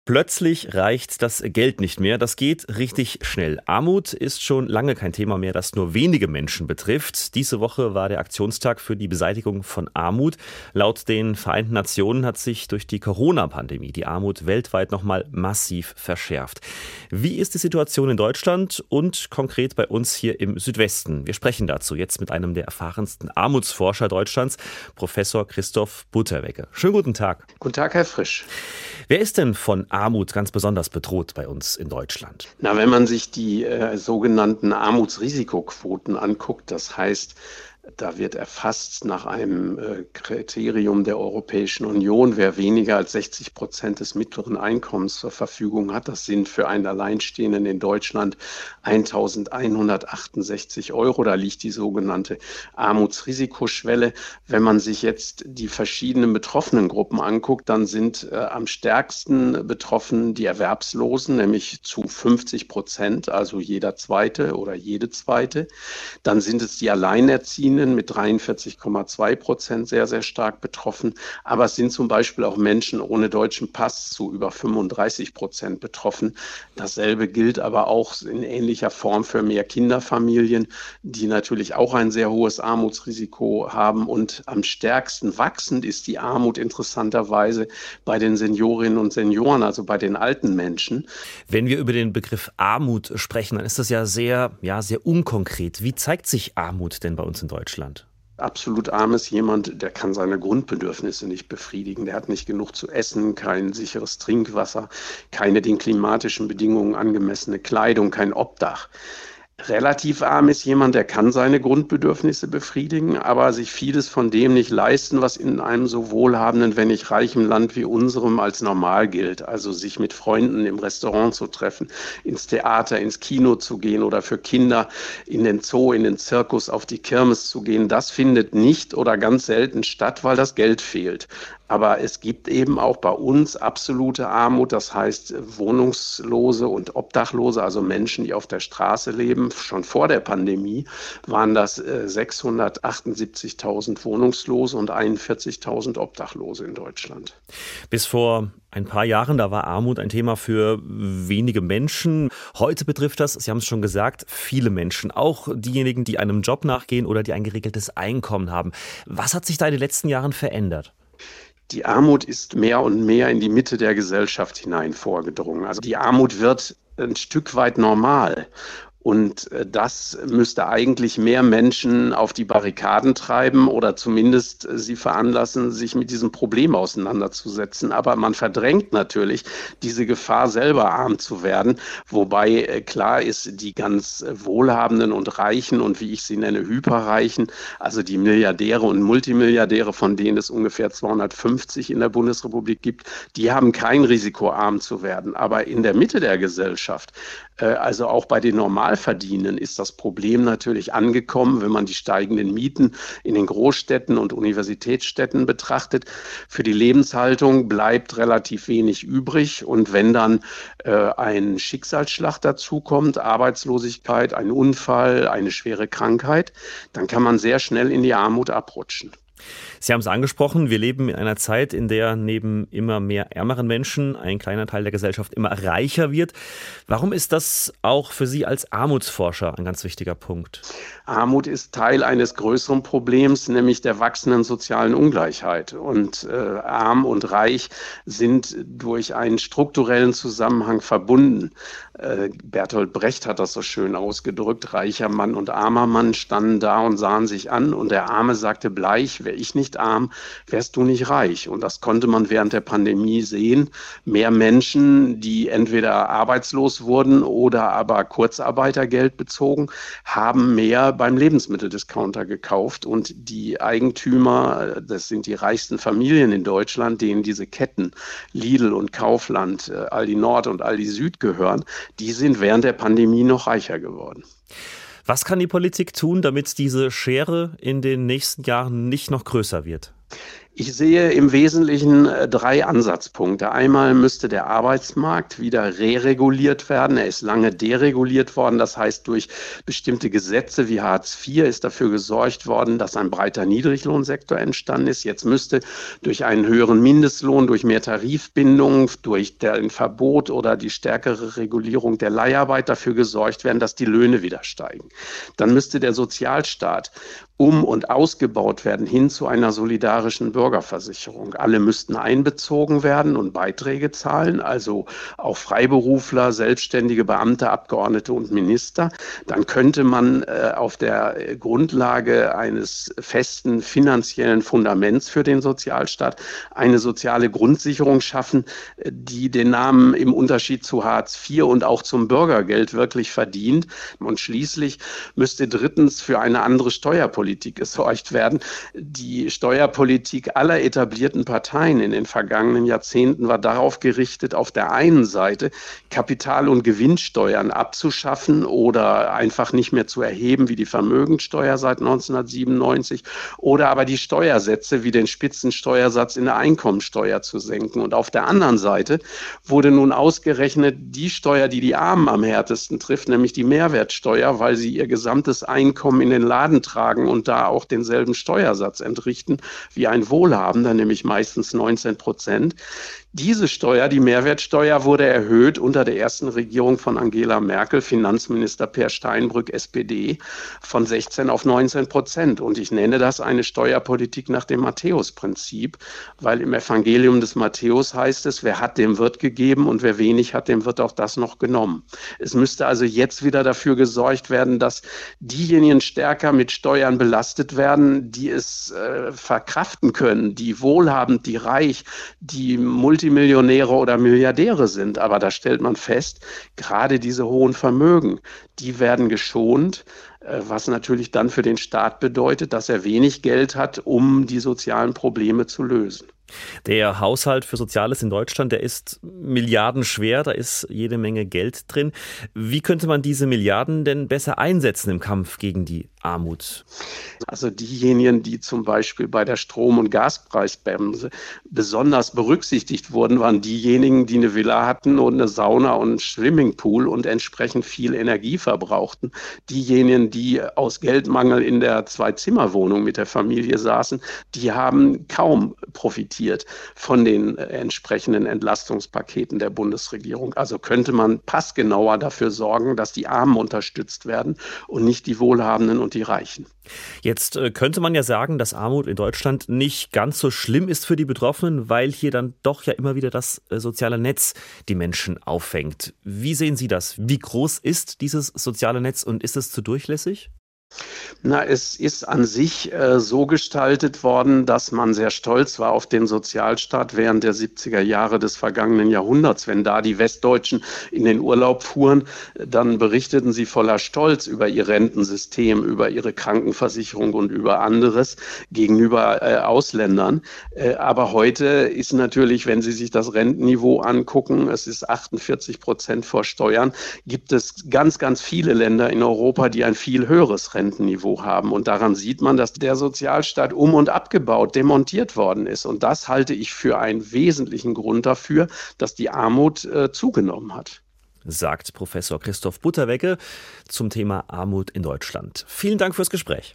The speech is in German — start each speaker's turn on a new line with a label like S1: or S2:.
S1: Plötzlich reicht das Geld nicht mehr. Das geht richtig schnell. Armut ist schon lange kein Thema mehr, das nur wenige Menschen betrifft. Diese Woche war der Aktionstag für die Beseitigung von Armut. Laut den Vereinten Nationen hat sich durch die Corona-Pandemie die Armut weltweit nochmal massiv verschärft. Wie ist die Situation in Deutschland und konkret bei uns hier im Südwesten? Wir sprechen dazu jetzt mit einem der erfahrensten Armutsforscher Deutschlands, Professor Christoph Butterwegge. Schönen guten Tag.
S2: Guten Tag, Herr Frisch.
S1: Wer ist denn von Armut ganz besonders bedroht bei uns in Deutschland?
S2: Wenn man sich die sogenannten Armutsrisikoquoten anguckt, das heißt, da wird erfasst nach einem Kriterium der Europäischen Union, wer weniger als 60% des mittleren Einkommens zur Verfügung hat. Das sind für einen Alleinstehenden in Deutschland 1.168 Euro. Da liegt die sogenannte Armutsrisikoschwelle. Wenn man sich jetzt die verschiedenen betroffenen Gruppen anguckt, dann sind am stärksten betroffen die Erwerbslosen, nämlich zu 50%, also jeder Zweite oder jede Zweite. Dann sind es die Alleinerziehenden mit 43,2% sehr, sehr stark betroffen. Aber es sind zum Beispiel auch Menschen ohne deutschen Pass zu über 35% betroffen. Dasselbe gilt aber auch in ähnlicher Form für Mehrkinderfamilien, die natürlich auch ein sehr hohes Armutsrisiko haben. Und am stärksten wachsend ist die Armut interessanterweise bei den Seniorinnen und Senioren, also bei den alten Menschen.
S1: Wenn wir über den Begriff Armut sprechen, dann ist das ja sehr unkonkret. Wie zeigt sich Armut denn bei uns in Deutschland?
S2: Absolut arm ist jemand, der kann seine Grundbedürfnisse nicht befriedigen. Der hat nicht genug zu essen, kein sicheres Trinkwasser, keine den klimatischen Bedingungen angemessene Kleidung, kein Obdach. Relativ arm ist jemand, der kann seine Grundbedürfnisse befriedigen, aber sich vieles von dem nicht leisten, was in einem so wohlhabenden, wenn nicht reichen Land wie unserem als normal gilt. Also sich mit Freunden im Restaurant zu treffen, ins Theater, ins Kino zu gehen oder für Kinder in den Zoo, in den Zirkus, auf die Kirmes zu gehen. Das findet nicht oder ganz selten statt, weil das Geld fehlt. Aber es gibt eben auch bei uns absolute Armut, das heißt Wohnungslose und Obdachlose, also Menschen, die auf der Straße leben. Schon vor der Pandemie waren das 678.000 Wohnungslose und 41.000 Obdachlose in Deutschland.
S1: Bis vor ein paar Jahren, da war Armut ein Thema für wenige Menschen. Heute betrifft das, Sie haben es schon gesagt, viele Menschen. Auch diejenigen, die einem Job nachgehen oder die ein geregeltes Einkommen haben. Was hat sich da in den letzten Jahren verändert?
S2: Die Armut ist mehr und mehr in die Mitte der Gesellschaft hinein vorgedrungen. Also die Armut wird ein Stück weit normal. Und das müsste eigentlich mehr Menschen auf die Barrikaden treiben oder zumindest sie veranlassen, sich mit diesem Problem auseinanderzusetzen. Aber man verdrängt natürlich diese Gefahr, selber arm zu werden. Wobei klar ist, die ganz Wohlhabenden und Reichen und wie ich sie nenne, Hyperreichen, also die Milliardäre und Multimilliardäre, von denen es ungefähr 250 in der Bundesrepublik gibt, die haben kein Risiko, arm zu werden. Aber in der Mitte der Gesellschaft, also auch bei den Normalverdienenden, ist das Problem natürlich angekommen, wenn man die steigenden Mieten in den Großstädten und Universitätsstädten betrachtet. Für die Lebenshaltung bleibt relativ wenig übrig. Und wenn dann ein Schicksalsschlag dazukommt, Arbeitslosigkeit, ein Unfall, eine schwere Krankheit, dann kann man sehr schnell in die Armut abrutschen.
S1: Sie haben es angesprochen, wir leben in einer Zeit, in der neben immer mehr ärmeren Menschen ein kleiner Teil der Gesellschaft immer reicher wird. Warum ist das auch für Sie als Armutsforscher ein ganz wichtiger Punkt?
S2: Armut ist Teil eines größeren Problems, nämlich der wachsenden sozialen Ungleichheit. Und arm und reich sind durch einen strukturellen Zusammenhang verbunden. Bertolt Brecht hat das so schön ausgedrückt. Reicher Mann und armer Mann standen da und sahen sich an. Und der Arme sagte bleich, wäre ich nicht arm, wärst du nicht reich. Und das konnte man während der Pandemie sehen. Mehr Menschen, die entweder arbeitslos wurden oder aber Kurzarbeitergeld bezogen, haben mehr beim Lebensmitteldiscounter gekauft. Und die Eigentümer, das sind die reichsten Familien in Deutschland, denen diese Ketten Lidl und Kaufland, Aldi Nord und Aldi Süd gehören, die sind während der Pandemie noch reicher geworden.
S1: Was kann die Politik tun, damit diese Schere in den nächsten Jahren nicht noch größer wird?
S2: Ich sehe im Wesentlichen drei Ansatzpunkte. Einmal müsste der Arbeitsmarkt wieder rereguliert werden. Er ist lange dereguliert worden. Das heißt, durch bestimmte Gesetze wie Hartz IV ist dafür gesorgt worden, dass ein breiter Niedriglohnsektor entstanden ist. Jetzt müsste durch einen höheren Mindestlohn, durch mehr Tarifbindung, durch ein Verbot oder die stärkere Regulierung der Leiharbeit dafür gesorgt werden, dass die Löhne wieder steigen. Dann müsste der Sozialstaat und ausgebaut werden hin zu einer solidarischen Bürgerversicherung. Alle müssten einbezogen werden und Beiträge zahlen, also auch Freiberufler, selbstständige Beamte, Abgeordnete und Minister. Dann könnte man auf der Grundlage eines festen finanziellen Fundaments für den Sozialstaat eine soziale Grundsicherung schaffen, die den Namen im Unterschied zu Hartz IV und auch zum Bürgergeld wirklich verdient. Und schließlich müsste drittens für eine andere Steuerpolitik gesorgt werden. Die Steuerpolitik aller etablierten Parteien in den vergangenen Jahrzehnten war darauf gerichtet, auf der einen Seite Kapital- und Gewinnsteuern abzuschaffen oder einfach nicht mehr zu erheben, wie die Vermögensteuer seit 1997, oder aber die Steuersätze wie den Spitzensteuersatz in der Einkommensteuer zu senken. Und auf der anderen Seite wurde nun ausgerechnet die Steuer, die die Armen am härtesten trifft, nämlich die Mehrwertsteuer, weil sie ihr gesamtes Einkommen in den Laden tragen und da auch denselben Steuersatz entrichten wie ein Wohlhabender, nämlich meistens 19%. Diese Steuer, die Mehrwertsteuer, wurde erhöht unter der ersten Regierung von Angela Merkel, Finanzminister Peer Steinbrück, SPD, von 16 auf 19%. Und ich nenne das eine Steuerpolitik nach dem Matthäus-Prinzip, weil im Evangelium des Matthäus heißt es, wer hat, dem wird gegeben und wer wenig hat, dem wird auch das noch genommen. Es müsste also jetzt wieder dafür gesorgt werden, dass diejenigen stärker mit Steuern belastet werden, die es verkraften können, die wohlhabend, die reich, die Multimillionäre oder Milliardäre sind. Aber da stellt man fest, gerade diese hohen Vermögen, die werden geschont, was natürlich dann für den Staat bedeutet, dass er wenig Geld hat, um die sozialen Probleme zu lösen.
S1: Der Haushalt für Soziales in Deutschland, der ist milliardenschwer, da ist jede Menge Geld drin. Wie könnte man diese Milliarden denn besser einsetzen im Kampf gegen die Armut?
S2: Also diejenigen, die zum Beispiel bei der Strom- und Gaspreisbremse besonders berücksichtigt wurden, waren diejenigen, die eine Villa hatten und eine Sauna und einen Swimmingpool und entsprechend viel Energie verbrauchten. Diejenigen, die aus Geldmangel in der Zwei-Zimmer-Wohnung mit der Familie saßen, die haben kaum profitiert von den entsprechenden Entlastungspaketen der Bundesregierung. Also könnte man passgenauer dafür sorgen, dass die Armen unterstützt werden und nicht die Wohlhabenden und die Reichen.
S1: Jetzt könnte man ja sagen, dass Armut in Deutschland nicht ganz so schlimm ist für die Betroffenen, weil hier dann doch ja immer wieder das soziale Netz die Menschen auffängt. Wie sehen Sie das? Wie groß ist dieses soziale Netz und ist es zu durchlässig?
S2: Na, es ist an sich so gestaltet worden, dass man sehr stolz war auf den Sozialstaat während der 70er Jahre des vergangenen Jahrhunderts. Wenn da die Westdeutschen in den Urlaub fuhren, dann berichteten sie voller Stolz über ihr Rentensystem, über ihre Krankenversicherung und über anderes gegenüber Ausländern. Aber heute ist natürlich, wenn Sie sich das Rentenniveau angucken, es ist 48% vor Steuern, gibt es ganz, ganz viele Länder in Europa, die ein viel höheres Rentenniveau haben. Und daran sieht man, dass der Sozialstaat um- und abgebaut, demontiert worden ist. Und das halte ich für einen wesentlichen Grund dafür, dass die Armut zugenommen hat.
S1: Sagt Professor Christoph Butterwegge zum Thema Armut in Deutschland. Vielen Dank fürs Gespräch.